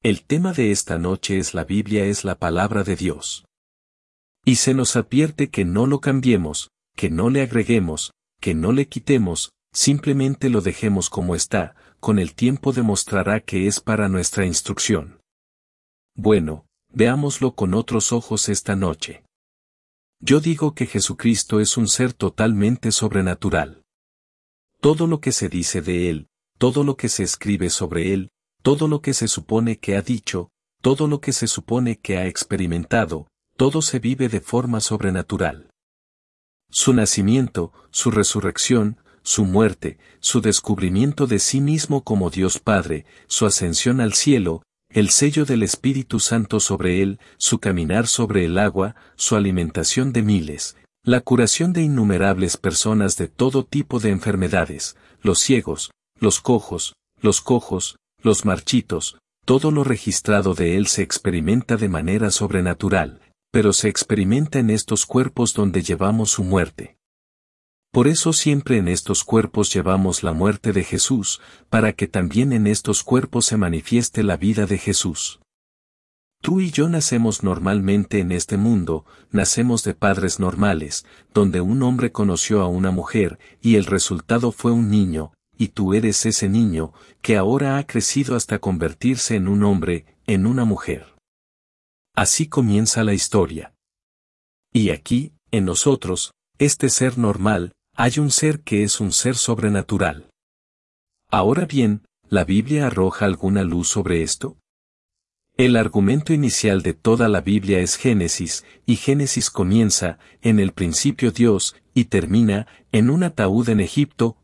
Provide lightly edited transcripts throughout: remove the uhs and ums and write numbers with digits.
El tema de esta noche es la Biblia, es la palabra de Dios. Y se nos advierte que no lo cambiemos, que no le agreguemos, que no le quitemos, simplemente lo dejemos como está, con el tiempo demostrará que es para nuestra instrucción. Bueno, veámoslo con otros ojos esta noche. Yo digo que Jesucristo es un ser totalmente sobrenatural. Todo lo que se dice de Él, todo lo que se escribe sobre Él, todo lo que se supone que ha dicho, todo lo que se supone que ha experimentado, todo se vive de forma sobrenatural. Su nacimiento, su resurrección, su muerte, su descubrimiento de sí mismo como Dios Padre, su ascensión al cielo, el sello del Espíritu Santo sobre él, su caminar sobre el agua, su alimentación de miles, la curación de innumerables personas de todo tipo de enfermedades, los ciegos, los cojos, los marchitos, todo lo registrado de él se experimenta de manera sobrenatural, pero se experimenta en estos cuerpos donde llevamos su muerte. Por eso siempre en estos cuerpos llevamos la muerte de Jesús, para que también en estos cuerpos se manifieste la vida de Jesús. Tú y yo nacemos normalmente en este mundo, nacemos de padres normales, donde un hombre conoció a una mujer, y el resultado fue un niño, y tú eres ese niño, que ahora ha crecido hasta convertirse en un hombre, en una mujer. Así comienza la historia. Y aquí, en nosotros, este ser normal, hay un ser que es un ser sobrenatural. Ahora bien, ¿la Biblia arroja alguna luz sobre esto? El argumento inicial de toda la Biblia es Génesis, y Génesis comienza, en el principio Dios, y termina, en un ataúd en Egipto,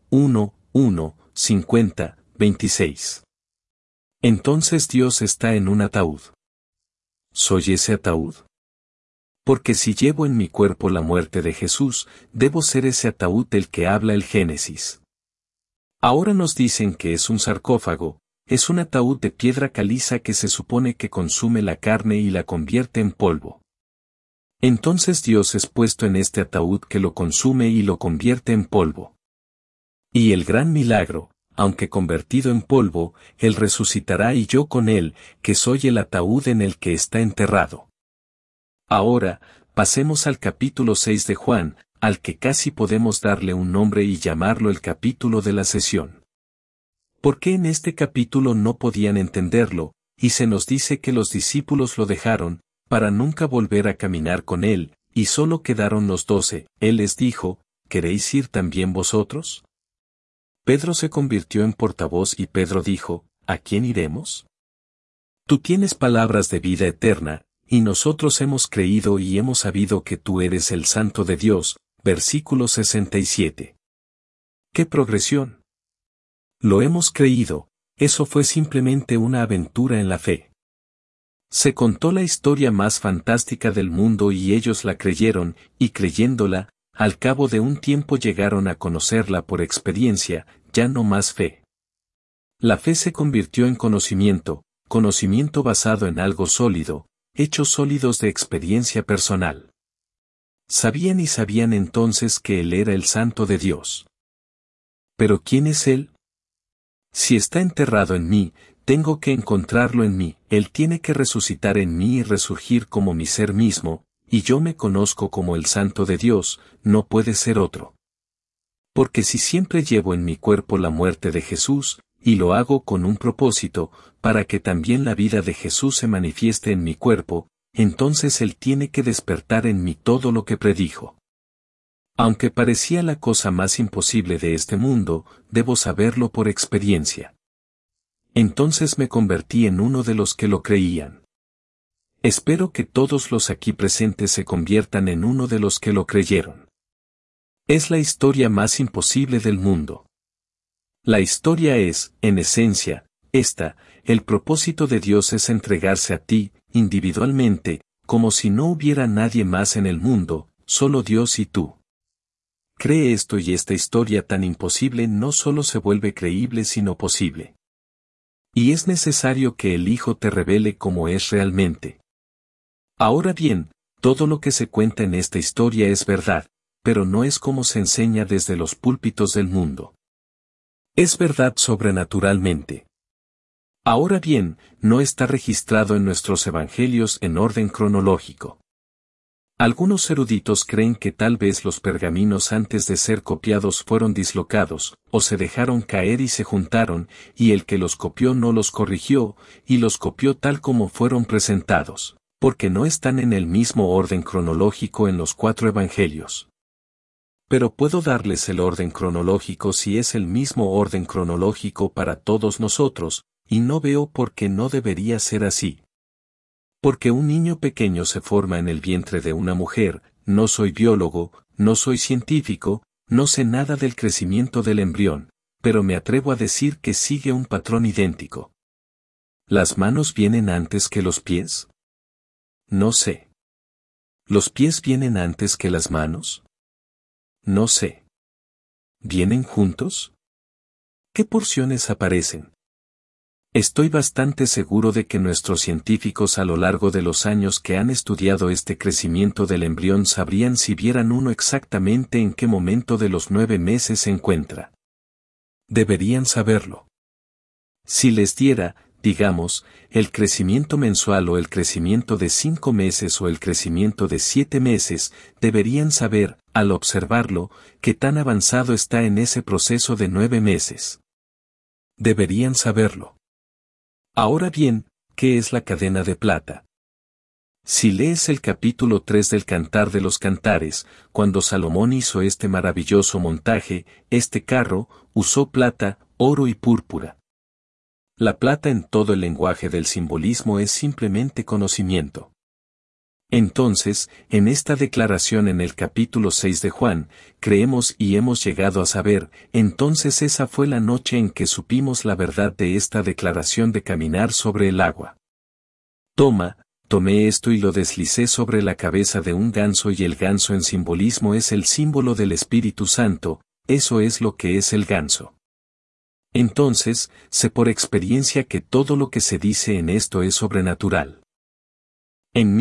1:50-26. Entonces Dios está en un ataúd. ¿Soy ese ataúd? Porque si llevo en mi cuerpo la muerte de Jesús, debo ser ese ataúd del que habla el Génesis. Ahora nos dicen que es un sarcófago, es un ataúd de piedra caliza que se supone que consume la carne y la convierte en polvo. Entonces Dios es puesto en este ataúd que lo consume y lo convierte en polvo. Y el gran milagro, aunque convertido en polvo, Él resucitará y yo con Él, que soy el ataúd en el que está enterrado. Ahora, pasemos al capítulo 6 de Juan, al que casi podemos darle un nombre y llamarlo el capítulo de la sesión. ¿Por qué en este capítulo no podían entenderlo, y se nos dice que los discípulos lo dejaron, para nunca volver a caminar con él, y solo quedaron los 12? Él les dijo, ¿queréis ir también vosotros? Pedro se convirtió en portavoz y Pedro dijo, ¿a quién iremos? Tú tienes palabras de vida eterna, y nosotros hemos creído y hemos sabido que tú eres el Santo de Dios. Versículo 67. ¡Qué progresión! Lo hemos creído, eso fue simplemente una aventura en la fe. Se contó la historia más fantástica del mundo y ellos la creyeron, y creyéndola, al cabo de un tiempo llegaron a conocerla por experiencia, ya no más fe. La fe se convirtió en conocimiento basado en algo sólido, hechos sólidos de experiencia personal. Sabían entonces que Él era el Santo de Dios. ¿Pero quién es Él? Si está enterrado en mí, tengo que encontrarlo en mí, Él tiene que resucitar en mí y resurgir como mi ser mismo, y yo me conozco como el Santo de Dios, no puede ser otro. Porque si siempre llevo en mi cuerpo la muerte de Jesús, y lo hago con un propósito, para que también la vida de Jesús se manifieste en mi cuerpo, entonces Él tiene que despertar en mí todo lo que predijo. Aunque parecía la cosa más imposible de este mundo, debo saberlo por experiencia. Entonces me convertí en uno de los que lo creían. Espero que todos los aquí presentes se conviertan en uno de los que lo creyeron. Es la historia más imposible del mundo. La historia es, en esencia, esta: el propósito de Dios es entregarse a ti, individualmente, como si no hubiera nadie más en el mundo, solo Dios y tú. Cree esto y esta historia tan imposible no solo se vuelve creíble sino posible. Y es necesario que el Hijo te revele cómo es realmente. Ahora bien, todo lo que se cuenta en esta historia es verdad, pero no es como se enseña desde los púlpitos del mundo. Es verdad sobrenaturalmente. Ahora bien, no está registrado en nuestros evangelios en orden cronológico. Algunos eruditos creen que tal vez los pergaminos antes de ser copiados fueron dislocados, o se dejaron caer y se juntaron, y el que los copió no los corrigió, y los copió tal como fueron presentados, porque no están en el mismo orden cronológico en los 4 evangelios. Pero puedo darles el orden cronológico si es el mismo orden cronológico para todos nosotros, y no veo por qué no debería ser así. Porque un niño pequeño se forma en el vientre de una mujer, no soy biólogo, no soy científico, no sé nada del crecimiento del embrión, pero me atrevo a decir que sigue un patrón idéntico. ¿Las manos vienen antes que los pies? No sé. ¿Los pies vienen antes que las manos? No sé. ¿Vienen juntos? ¿Qué porciones aparecen? Estoy bastante seguro de que nuestros científicos a lo largo de los años que han estudiado este crecimiento del embrión sabrían si vieran uno exactamente en qué momento de los 9 meses se encuentra. Deberían saberlo. Si les diera, digamos, el crecimiento mensual o el crecimiento de 5 meses o el crecimiento de 7 meses, deberían saber, al observarlo, qué tan avanzado está en ese proceso de 9 meses. Deberían saberlo. Ahora bien, ¿qué es la cadena de plata? Si lees el capítulo 3 del Cantar de los Cantares, cuando Salomón hizo este maravilloso montaje, este carro, usó plata, oro y púrpura. La plata en todo el lenguaje del simbolismo es simplemente conocimiento. Entonces, en esta declaración en el capítulo 6 de Juan, creemos y hemos llegado a saber, entonces esa fue la noche en que supimos la verdad de esta declaración de caminar sobre el agua. Tomé esto y lo deslicé sobre la cabeza de un ganso y el ganso en simbolismo es el símbolo del Espíritu Santo, eso es lo que es el ganso. Entonces, sé por experiencia que todo lo que se dice en esto es sobrenatural. En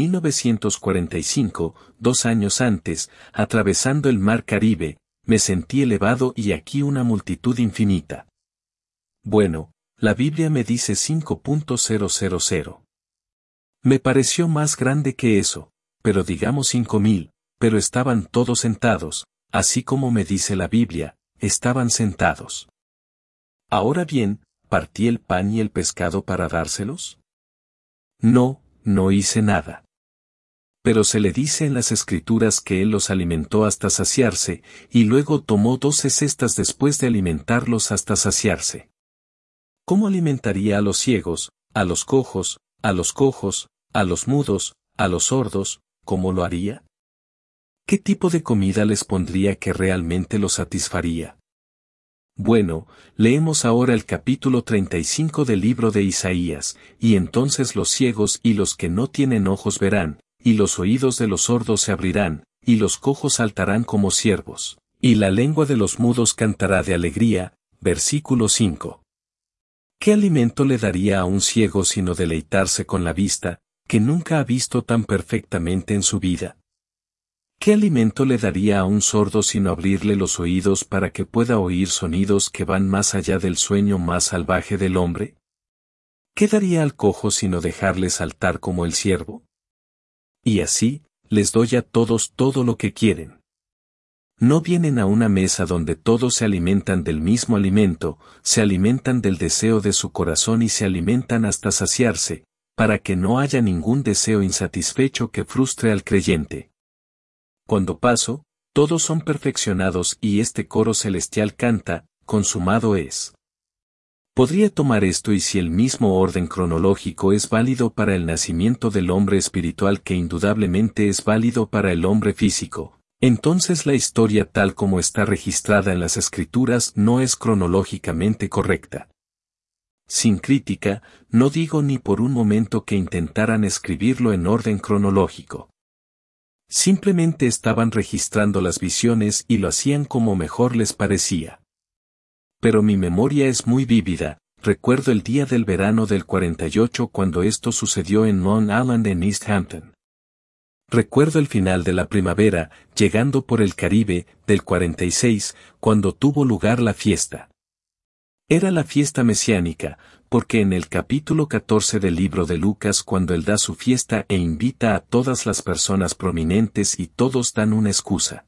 1945, 2 años antes, atravesando el Mar Caribe, me sentí elevado y aquí una multitud infinita. Bueno, la Biblia me dice 5.000. Me pareció más grande que eso, pero digamos 5.000, pero estaban todos sentados, así como me dice la Biblia, estaban sentados. Ahora bien, ¿partí el pan y el pescado para dárselos? No hice nada. Pero se le dice en las Escrituras que él los alimentó hasta saciarse, y luego tomó 12 cestas después de alimentarlos hasta saciarse. ¿Cómo alimentaría a los ciegos, a los cojos, a los mudos, a los sordos? ¿Cómo lo haría? ¿Qué tipo de comida les pondría que realmente los satisfaría? Bueno, leemos ahora el capítulo 35 del libro de Isaías, y entonces los ciegos y los que no tienen ojos verán, y los oídos de los sordos se abrirán, y los cojos saltarán como ciervos, y la lengua de los mudos cantará de alegría. Versículo 5. ¿Qué alimento le daría a un ciego sino deleitarse con la vista, que nunca ha visto tan perfectamente en su vida? ¿Qué alimento le daría a un sordo sino abrirle los oídos para que pueda oír sonidos que van más allá del sueño más salvaje del hombre? ¿Qué daría al cojo sino dejarle saltar como el ciervo? Y así, les doy a todos todo lo que quieren. No vienen a una mesa donde todos se alimentan del mismo alimento, se alimentan del deseo de su corazón y se alimentan hasta saciarse, para que no haya ningún deseo insatisfecho que frustre al creyente. Cuando paso, todos son perfeccionados y este coro celestial canta, consumado es. Podría tomar esto y si el mismo orden cronológico es válido para el nacimiento del hombre espiritual que indudablemente es válido para el hombre físico, entonces la historia tal como está registrada en las Escrituras no es cronológicamente correcta. Sin crítica, no digo ni por un momento que intentaran escribirlo en orden cronológico. Simplemente estaban registrando las visiones y lo hacían como mejor les parecía. Pero mi memoria es muy vívida, recuerdo el día del verano del 48 cuando esto sucedió en Long Island en East Hampton. Recuerdo el final de la primavera, llegando por el Caribe, del 46, cuando tuvo lugar la fiesta. Era la fiesta mesiánica, porque en el capítulo 14 del libro de Lucas cuando él da su fiesta e invita a todas las personas prominentes y todos dan una excusa.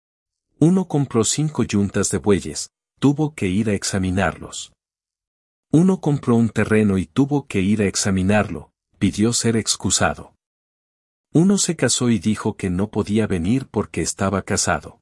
Uno compró 5 yuntas de bueyes, tuvo que ir a examinarlos. Uno compró un terreno y tuvo que ir a examinarlo, pidió ser excusado. Uno se casó y dijo que no podía venir porque estaba casado.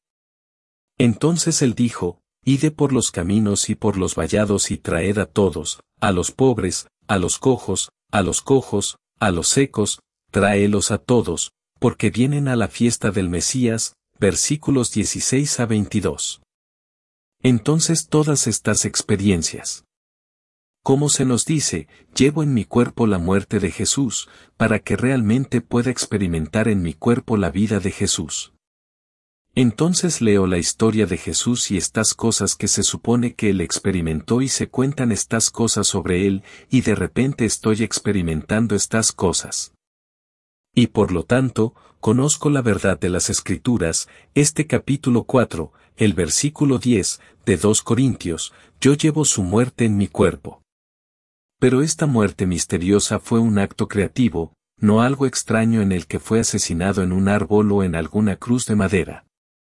Entonces él dijo, id por los caminos y por los vallados y traed a todos, a los pobres, a los cojos, a los secos, tráelos a todos, porque vienen a la fiesta del Mesías, versículos 16 a 22. Entonces todas estas experiencias. Como se nos dice, llevo en mi cuerpo la muerte de Jesús, para que realmente pueda experimentar en mi cuerpo la vida de Jesús. Entonces leo la historia de Jesús y estas cosas que se supone que él experimentó y se cuentan estas cosas sobre él, y de repente estoy experimentando estas cosas. Y por lo tanto, conozco la verdad de las Escrituras, este capítulo 4, el versículo 10, de 2 Corintios, yo llevo su muerte en mi cuerpo. Pero esta muerte misteriosa fue un acto creativo, no algo extraño en el que fue asesinado en un árbol o en alguna cruz de madera.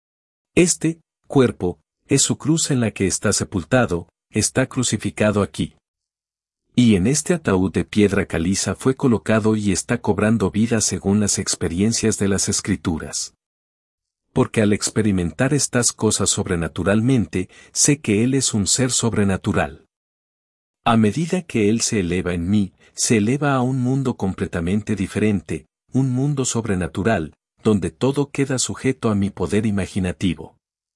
Este cuerpo es su cruz en la que está sepultado, está crucificado aquí. Y en este ataúd de piedra caliza fue colocado y está cobrando vida según las experiencias de las Escrituras. Porque al experimentar estas cosas sobrenaturalmente, sé que Él es un ser sobrenatural. A medida que Él se eleva en mí, se eleva a un mundo completamente diferente, un mundo sobrenatural, donde todo queda sujeto a mi poder imaginativo.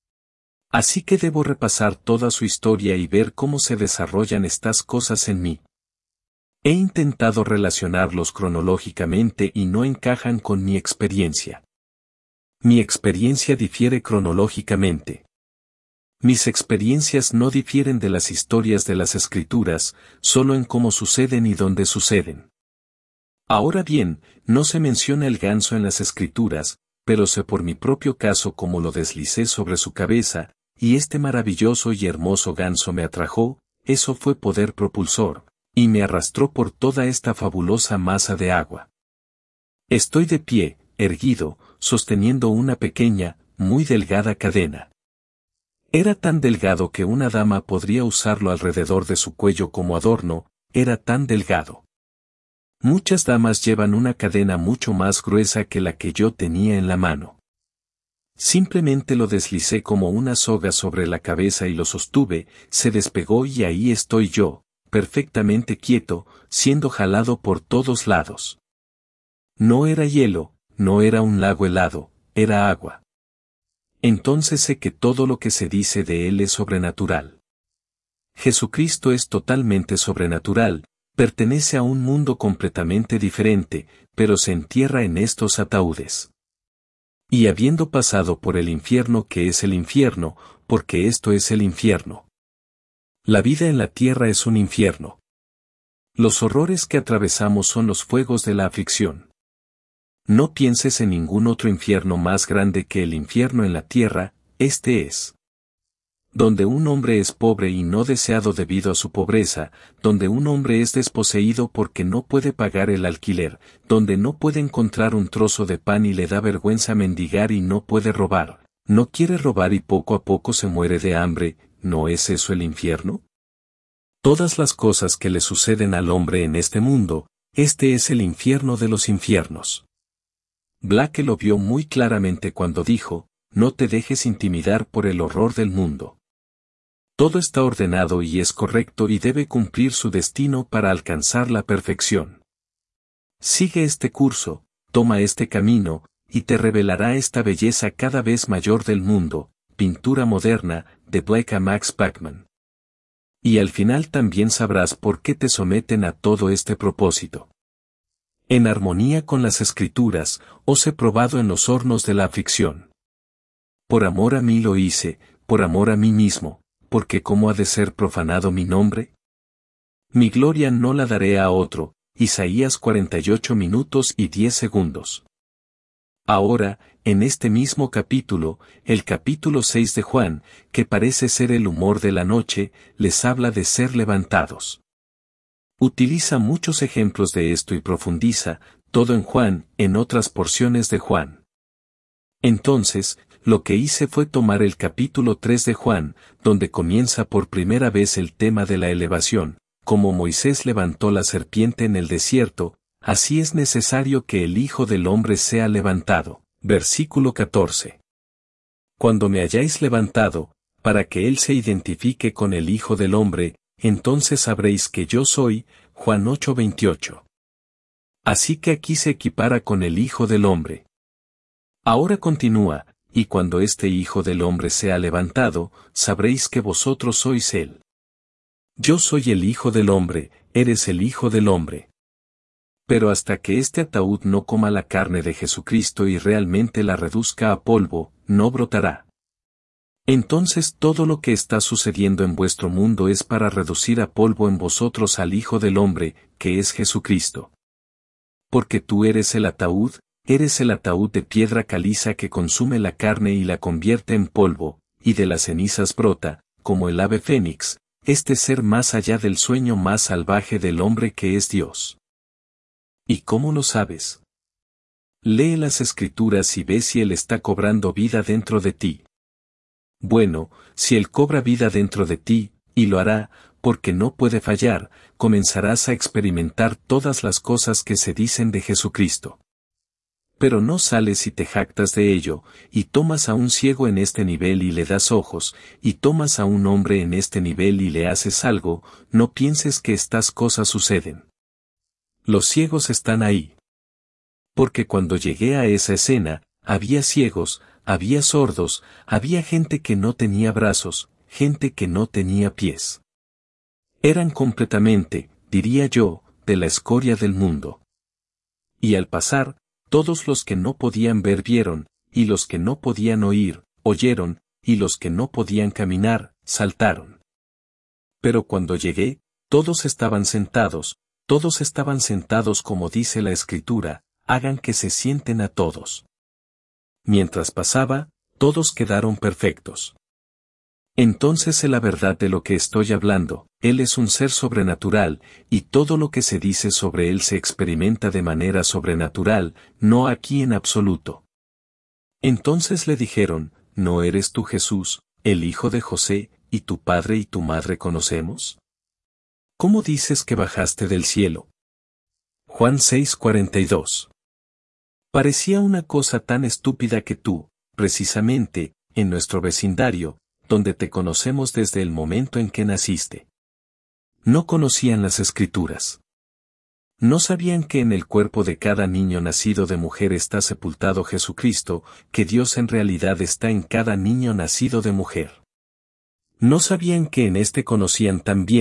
Así que debo repasar toda su historia y ver cómo se desarrollan estas cosas en mí. He intentado relacionarlos cronológicamente y no encajan con mi experiencia. Mi experiencia difiere cronológicamente. Mis experiencias no difieren de las historias de las Escrituras, solo en cómo suceden y dónde suceden. Ahora bien, no se menciona el ganso en las Escrituras, pero sé por mi propio caso cómo lo deslicé sobre su cabeza, y este maravilloso y hermoso ganso me atrajo, eso fue poder propulsor, y me arrastró por toda esta fabulosa masa de agua. Estoy de pie, erguido, sosteniendo una pequeña, muy delgada cadena. Era tan delgado que una dama podría usarlo alrededor de su cuello como adorno, era tan delgado. Muchas damas llevan una cadena mucho más gruesa que la que yo tenía en la mano. Simplemente lo deslicé como una soga sobre la cabeza y lo sostuve, se despegó y ahí estoy yo, perfectamente quieto, siendo jalado por todos lados. No era hielo, no era un lago helado, era agua. Entonces sé que todo lo que se dice de Él es sobrenatural. Jesucristo es totalmente sobrenatural, pertenece a un mundo completamente diferente, pero se entierra en estos ataúdes. Y habiendo pasado por el infierno que es el infierno, porque esto es el infierno. La vida en la tierra es un infierno. Los horrores que atravesamos son los fuegos de la aflicción. No pienses en ningún otro infierno más grande que el infierno en la tierra, este es. Donde un hombre es pobre y no deseado debido a su pobreza, donde un hombre es desposeído porque no puede pagar el alquiler, donde no puede encontrar un trozo de pan y le da vergüenza mendigar y no puede robar, no quiere robar y poco a poco se muere de hambre, ¿no es eso el infierno? Todas las cosas que le suceden al hombre en este mundo, este es el infierno de los infiernos. Blake lo vio muy claramente cuando dijo, no te dejes intimidar por el horror del mundo. Todo está ordenado y es correcto y debe cumplir su destino para alcanzar la perfección. Sigue este curso, toma este camino, y te revelará esta belleza cada vez mayor del mundo, Pintura Moderna, de Blake a Max Pachman. Y al final también sabrás por qué te someten a todo este propósito. En armonía con las Escrituras, os he probado en los hornos de la aflicción. Por amor a mí lo hice, por amor a mí mismo, porque ¿cómo ha de ser profanado mi nombre? Mi gloria no la daré a otro, Isaías 48 minutos y 10 segundos. Ahora, en este mismo capítulo, el capítulo 6 de Juan, que parece ser el humor de la noche, les habla de ser levantados. Utiliza muchos ejemplos de esto y profundiza, todo en Juan, en otras porciones de Juan. Entonces, lo que hice fue tomar el capítulo 3 de Juan, donde comienza por primera vez el tema de la elevación, como Moisés levantó la serpiente en el desierto, así es necesario que el Hijo del Hombre sea levantado. Versículo 14. Cuando me hayáis levantado, para que Él se identifique con el Hijo del Hombre, entonces sabréis que yo soy. Juan 8:28. Así que aquí se equipara con el Hijo del Hombre. Ahora continúa, y cuando este Hijo del Hombre sea levantado, sabréis que vosotros sois Él. Yo soy el Hijo del Hombre, eres el Hijo del Hombre. Pero hasta que este ataúd no coma la carne de Jesucristo y realmente la reduzca a polvo, no brotará. Entonces todo lo que está sucediendo en vuestro mundo es para reducir a polvo en vosotros al Hijo del Hombre, que es Jesucristo. Porque tú eres el ataúd de piedra caliza que consume la carne y la convierte en polvo, y de las cenizas brota, como el ave fénix, este ser más allá del sueño más salvaje del hombre que es Dios. ¿Y cómo lo sabes? Lee las Escrituras y ve si Él está cobrando vida dentro de ti. Bueno, si Él cobra vida dentro de ti, y lo hará, porque no puede fallar, comenzarás a experimentar todas las cosas que se dicen de Jesucristo. Pero no sales y te jactas de ello, y tomas a un ciego en este nivel y le das ojos, y tomas a un hombre en este nivel y le haces algo, no pienses que estas cosas suceden. Los ciegos están ahí. Porque cuando llegué a esa escena, había ciegos, había sordos, había gente que no tenía brazos, gente que no tenía pies. Eran completamente, diría yo, de la escoria del mundo. Y al pasar, todos los que no podían ver vieron, y los que no podían oír, oyeron, y los que no podían caminar, saltaron. Pero cuando llegué, todos estaban sentados como dice la Escritura, hagan que se sienten a todos. Mientras pasaba, todos quedaron perfectos. Entonces sé la verdad de lo que estoy hablando, Él es un ser sobrenatural, y todo lo que se dice sobre Él se experimenta de manera sobrenatural, no aquí en absoluto. Entonces le dijeron, ¿no eres tú Jesús, el hijo de José, y tu padre y tu madre conocemos? ¿Cómo dices que bajaste del cielo? Juan 6:42. Parecía una cosa tan estúpida que tú, precisamente, en nuestro vecindario, donde te conocemos desde el momento en que naciste. No conocían las Escrituras. No sabían que en el cuerpo de cada niño nacido de mujer está sepultado Jesucristo, que Dios en realidad está en cada niño nacido de mujer. No sabían que en este conocían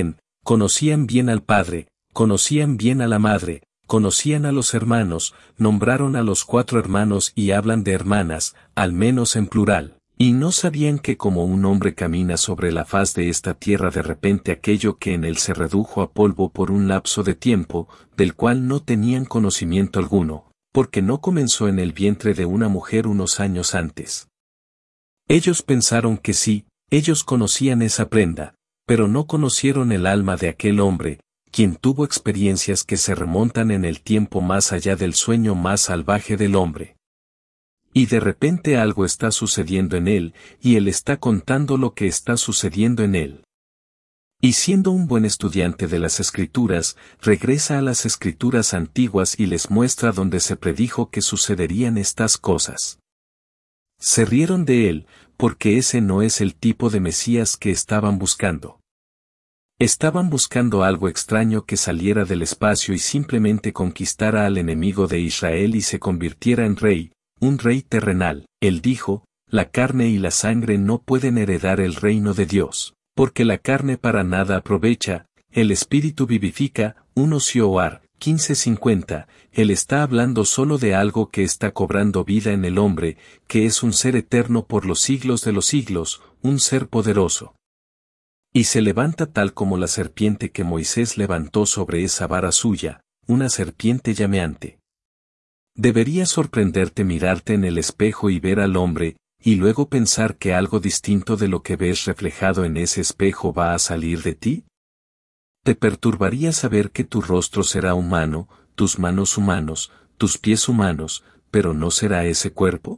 bien al Padre, conocían bien a la Madre, conocían a los hermanos, nombraron a los 4 hermanos y hablan de hermanas, al menos en plural. Y no sabían que como un hombre camina sobre la faz de esta tierra de repente aquello que en él se redujo a polvo por un lapso de tiempo, del cual no tenían conocimiento alguno, porque no comenzó en el vientre de una mujer unos años antes. Ellos pensaron que sí, ellos conocían esa prenda, pero no conocieron el alma de aquel hombre, quien tuvo experiencias que se remontan en el tiempo más allá del sueño más salvaje del hombre. Y de repente algo está sucediendo en él, y él está contando lo que está sucediendo en él. Y siendo un buen estudiante de las Escrituras, regresa a las Escrituras antiguas y les muestra donde se predijo que sucederían estas cosas. Se rieron de él, porque ese no es el tipo de Mesías que estaban buscando. Estaban buscando algo extraño que saliera del espacio y simplemente conquistara al enemigo de Israel y se convirtiera en rey, un rey terrenal. Él dijo, la carne y la sangre no pueden heredar el reino de Dios, porque la carne para nada aprovecha, el espíritu vivifica. 1 Sioar 15:50, él está hablando solo de algo que está cobrando vida en el hombre, que es un ser eterno por los siglos de los siglos, un ser poderoso. Y se levanta tal como la serpiente que Moisés levantó sobre esa vara suya, una serpiente llameante. Debería sorprenderte mirarte en el espejo y ver al hombre, y luego pensar que algo distinto de lo que ves reflejado en ese espejo va a salir de ti. ¿Te perturbaría saber que tu rostro será humano, tus manos humanos, tus pies humanos, pero no será ese cuerpo?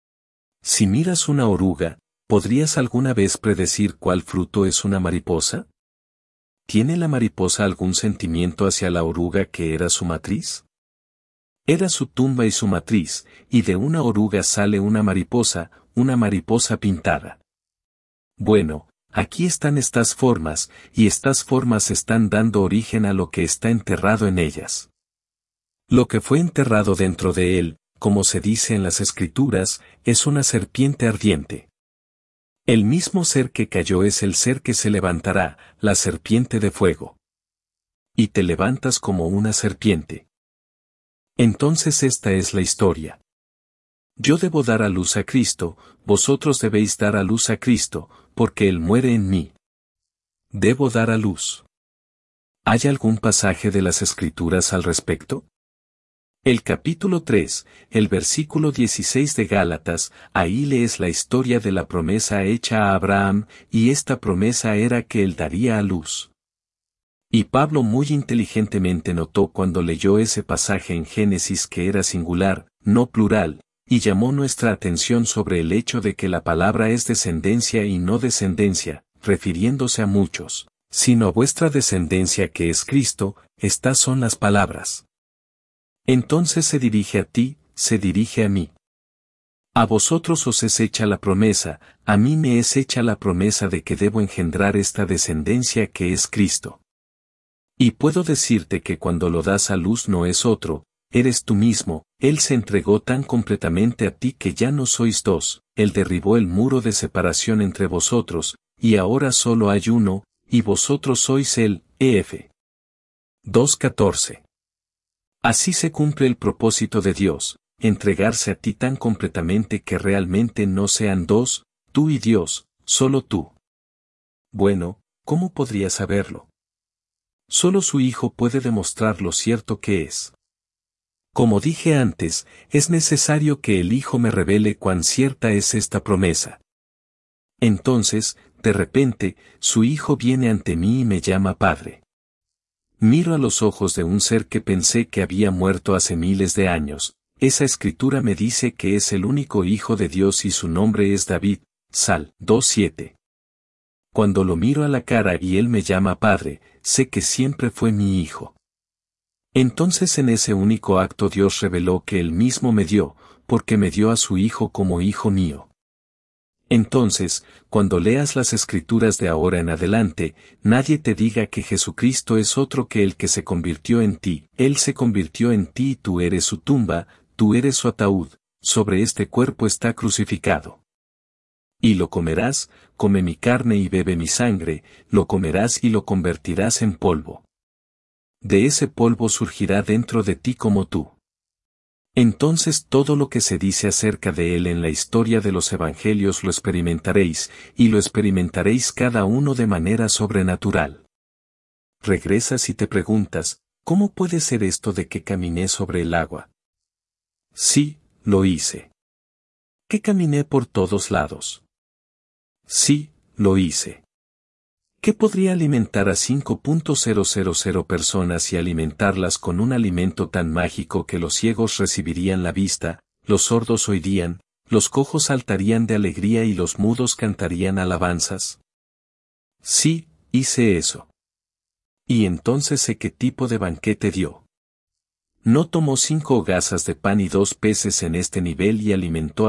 Si miras una oruga, ¿podrías alguna vez predecir cuál fruto es una mariposa? ¿Tiene la mariposa algún sentimiento hacia la oruga que era su matriz? Era su tumba y su matriz, y de una oruga sale una mariposa pintada. Bueno, aquí están estas formas, y estas formas están dando origen a lo que está enterrado en ellas. Lo que fue enterrado dentro de él, como se dice en las Escrituras, es una serpiente ardiente. El mismo ser que cayó es el ser que se levantará, la serpiente de fuego. Y te levantas como una serpiente. Entonces esta es la historia. Yo debo dar a luz a Cristo, vosotros debéis dar a luz a Cristo, porque Él muere en mí. Debo dar a luz. ¿Hay algún pasaje de las Escrituras al respecto? El capítulo 3, el versículo 16 de Gálatas, ahí lees la historia de la promesa hecha a Abraham, y esta promesa era que él daría a luz. Y Pablo muy inteligentemente notó cuando leyó ese pasaje en Génesis que era singular, no plural, y llamó nuestra atención sobre el hecho de que la palabra es descendencia y no descendencia, refiriéndose a muchos, sino a vuestra descendencia que es Cristo, estas son las palabras. Entonces se dirige a ti, se dirige a mí. A vosotros os es hecha la promesa, a mí me es hecha la promesa de que debo engendrar esta descendencia que es Cristo. Y puedo decirte que cuando lo das a luz no es otro, eres tú mismo, Él se entregó tan completamente a ti que ya no sois dos, Él derribó el muro de separación entre vosotros, y ahora solo hay uno, y vosotros sois Él, ef. 2:14. Así se cumple el propósito de Dios, entregarse a ti tan completamente que realmente no sean dos, tú y Dios, solo tú. Bueno, ¿cómo podría saberlo? Solo su Hijo puede demostrar lo cierto que es. Como dije antes, es necesario que el Hijo me revele cuán cierta es esta promesa. Entonces, de repente, su Hijo viene ante mí y me llama Padre. Miro a los ojos de un ser que pensé que había muerto hace miles de años. Esa escritura me dice que es el único Hijo de Dios y su nombre es David, Sal 2:7. Cuando lo miro a la cara y él me llama Padre, sé que siempre fue mi Hijo. Entonces en ese único acto Dios reveló que Él mismo me dio, porque me dio a su Hijo como Hijo mío. Entonces, cuando leas las Escrituras de ahora en adelante, nadie te diga que Jesucristo es otro que el que se convirtió en ti. Él se convirtió en ti y tú eres su tumba, tú eres su ataúd, sobre este cuerpo está crucificado. Y lo comerás, come mi carne y bebe mi sangre, lo comerás y lo convertirás en polvo. De ese polvo surgirá dentro de ti como tú. Entonces todo lo que se dice acerca de él en la historia de los evangelios lo experimentaréis, y lo experimentaréis cada uno de manera sobrenatural. Regresas y te preguntas, ¿cómo puede ser esto de que caminé sobre el agua? Sí, lo hice. ¿Que caminé por todos lados? Sí, lo hice. ¿Qué podría alimentar a 5.000 personas y alimentarlas con un alimento tan mágico que los ciegos recibirían la vista, los sordos oirían, los cojos saltarían de alegría y los mudos cantarían alabanzas? Sí, hice eso. Y entonces sé qué tipo de banquete dio. No tomó 5 hogazas de pan y 2 peces en este nivel y alimentó a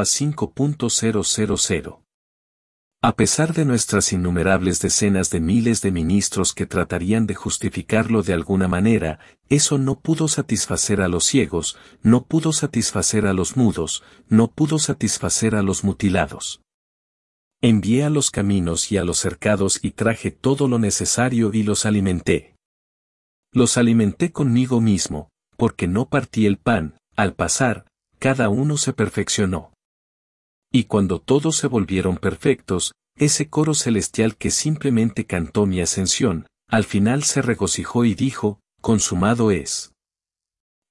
5.000. A pesar de nuestras innumerables decenas de miles de ministros que tratarían de justificarlo de alguna manera, eso no pudo satisfacer a los ciegos, no pudo satisfacer a los mudos, no pudo satisfacer a los mutilados. Envié a los caminos y a los cercados y traje todo lo necesario y los alimenté. Los alimenté conmigo mismo, porque no partí el pan, al pasar, cada uno se perfeccionó. Y cuando todos se volvieron perfectos, ese coro celestial que simplemente cantó mi ascensión, al final se regocijó y dijo, consumado es.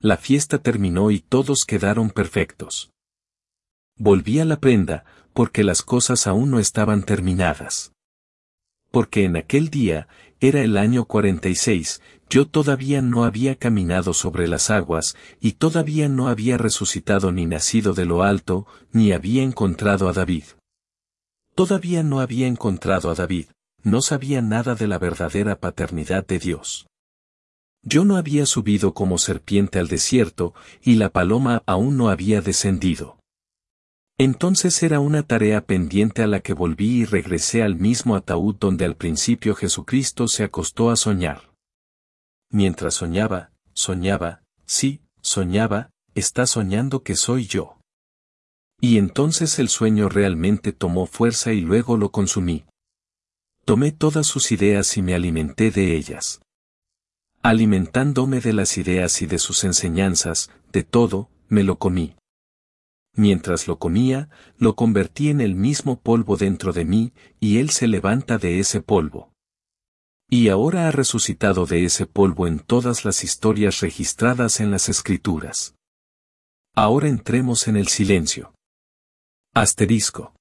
La fiesta terminó y todos quedaron perfectos. Volví a la prenda, porque las cosas aún no estaban terminadas. Porque en aquel día, era el año 46, yo todavía no había caminado sobre las aguas, y todavía no había resucitado ni nacido de lo alto, ni había encontrado a David. Todavía no había encontrado a David, no sabía nada de la verdadera paternidad de Dios. Yo no había subido como serpiente al desierto, y la paloma aún no había descendido. Entonces era una tarea pendiente a la que volví y regresé al mismo ataúd donde al principio Jesucristo se acostó a soñar. Mientras soñaba, sí, soñaba, está soñando que soy yo. Y entonces el sueño realmente tomó fuerza y luego lo consumí. Tomé todas sus ideas y me alimenté de ellas. Alimentándome de las ideas y de sus enseñanzas, de todo, me lo comí. Mientras lo comía, lo convertí en el mismo polvo dentro de mí, y él se levanta de ese polvo. Y ahora ha resucitado de ese polvo en todas las historias registradas en las Escrituras. Ahora entremos en el silencio. Asterisco.